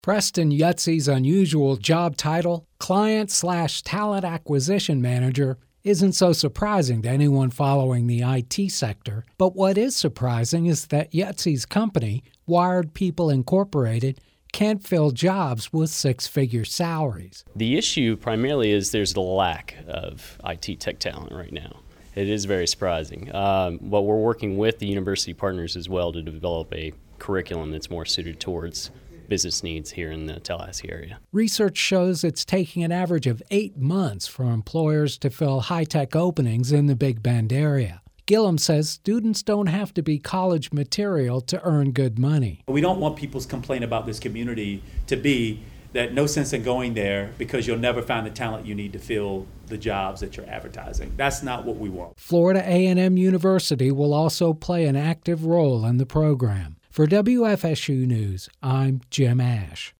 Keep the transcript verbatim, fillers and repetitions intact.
Preston Yutzy's unusual job title, Client slash Talent Acquisition Manager, isn't so surprising to anyone following the I T sector. But what is surprising is that Yutzy's company, Wired People Incorporated, can't fill jobs with six-figure salaries. The issue primarily is there's the lack of I T tech talent right now. It is very surprising. Um, but we're working with the university partners as well to develop a curriculum that's more suited towards business needs here in the Tallahassee area. Research shows it's taking an average of eight months for employers to fill high-tech openings in the Big Bend area. Gillum says students don't have to be college material to earn good money. We don't want people's complaint about this community to be that no sense in going there because you'll never find the talent you need to fill the jobs that you're advertising. That's not what we want. Florida A and M University will also play an active role in the program. For W F S U News, I'm Jim Ash.